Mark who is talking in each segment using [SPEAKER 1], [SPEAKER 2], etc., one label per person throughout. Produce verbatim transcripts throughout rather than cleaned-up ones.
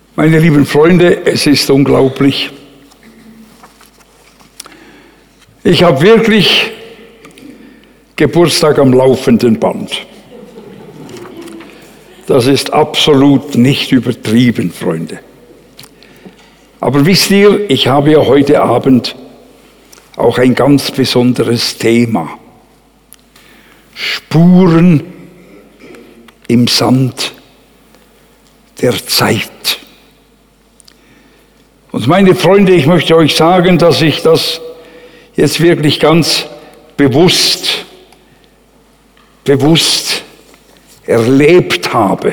[SPEAKER 1] Meine lieben Freunde, es ist unglaublich. Ich habe wirklich Geburtstag am laufenden Band. Das ist absolut nicht übertrieben, Freunde. Aber wisst ihr, ich habe ja heute Abend auch ein ganz besonderes Thema. Spuren im Sand der Zeit. Und meine Freunde, ich möchte euch sagen, dass ich das jetzt wirklich ganz bewusst, bewusst erlebt habe.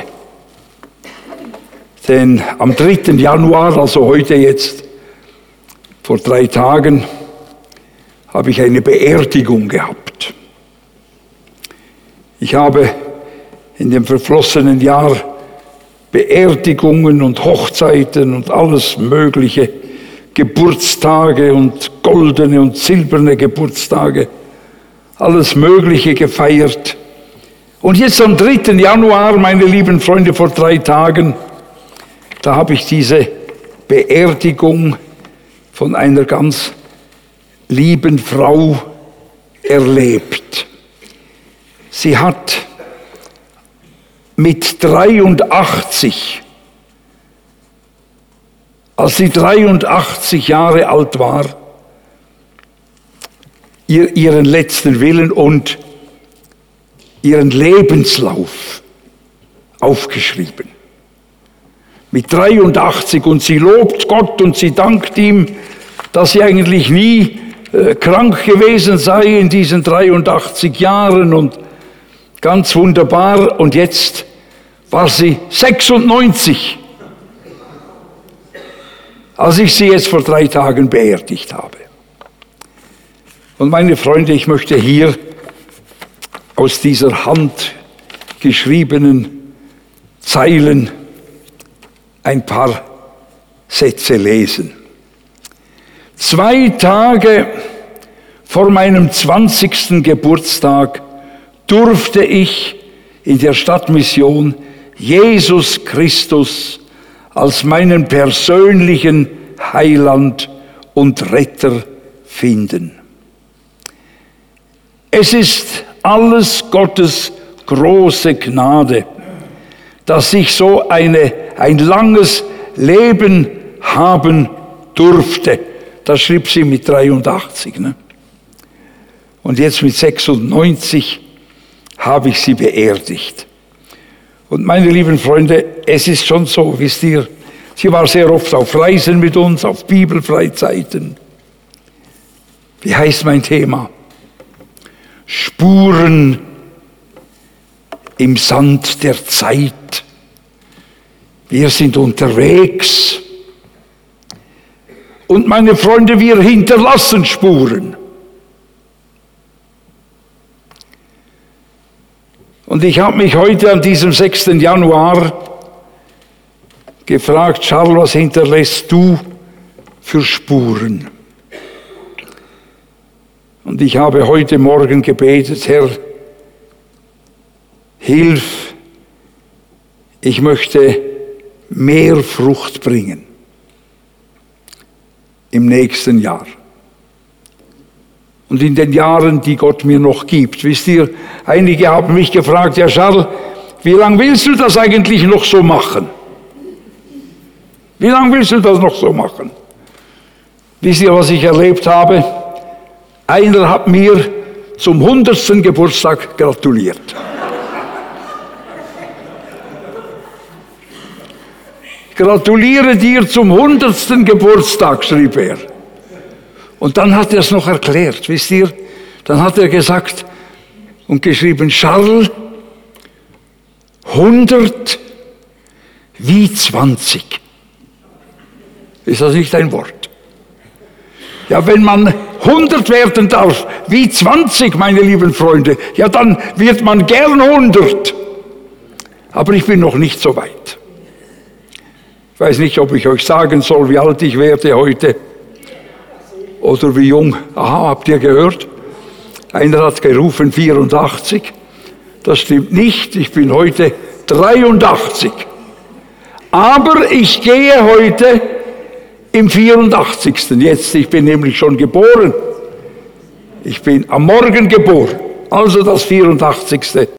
[SPEAKER 1] Denn am dritten Januar, also heute jetzt, vor drei Tagen, habe ich eine Beerdigung gehabt. Ich habe in dem verflossenen Jahr Beerdigungen und Hochzeiten und alles mögliche, Geburtstage und goldene und silberne Geburtstage, alles Mögliche gefeiert. Und jetzt am dritten Januar, meine lieben Freunde, vor drei Tagen, da habe ich diese Beerdigung von einer ganz lieben Frau erlebt. Sie hat mit dreiundachtzig, als sie dreiundachtzig Jahre alt war, ihr, ihren letzten Willen und ihren Lebenslauf aufgeschrieben. Mit dreiundachtzig, und sie lobt Gott und sie dankt ihm, dass sie eigentlich nie äh, krank gewesen sei in diesen dreiundachtzig Jahren und ganz wunderbar. Und jetzt war sie sechsundneunzig, als ich sie jetzt vor drei Tagen beerdigt habe. Und meine Freunde, ich möchte hier aus dieser handgeschriebenen Zeilen ein paar Sätze lesen. Zwei Tage vor meinem zwanzigsten Geburtstag durfte ich in der Stadtmission Jesus Christus als meinen persönlichen Heiland und Retter finden. Es ist alles Gottes große Gnade, dass ich so eine, ein langes Leben haben durfte. Das schrieb sie mit dreiundachtzig. Ne? Und jetzt mit sechsundneunzig habe ich sie beerdigt. Und meine lieben Freunde, es ist schon so, wisst ihr, sie war sehr oft auf Reisen mit uns, auf Bibelfreizeiten. Wie heißt mein Thema? Spuren im Sand der Zeit. Wir sind unterwegs. Und meine Freunde, wir hinterlassen Spuren. Und ich habe mich heute an diesem sechsten Januar gefragt, Charles, was hinterlässt du für Spuren? Und ich habe heute Morgen gebetet, Herr, hilf, ich möchte mehr Frucht bringen im nächsten Jahr. Und in den Jahren, die Gott mir noch gibt. Wisst ihr, einige haben mich gefragt, ja Charles, wie lange willst du das eigentlich noch so machen? Wie lange willst du das noch so machen? Wisst ihr, was ich erlebt habe? Einer hat mir zum hundertsten Geburtstag gratuliert. Gratuliere dir zum hundertsten Geburtstag, schrieb er. Und dann hat er es noch erklärt, wisst ihr? Dann hat er gesagt und geschrieben, Charles, hundert wie zwanzig. Ist das nicht ein Wort? Ja, wenn man hundert werden darf, wie zwanzig, meine lieben Freunde, ja, dann wird man gern hundert. Aber ich bin noch nicht so weit. Ich weiß nicht, ob ich euch sagen soll, wie alt ich werde heute oder wie jung. Aha, habt ihr gehört? Einer hat gerufen vierundachtzig. Das stimmt nicht, ich bin heute dreiundachtzig. Aber ich gehe heute im vierundachtzigsten Jetzt, ich bin nämlich schon geboren. Ich bin am Morgen geboren, also das vierundachtzigste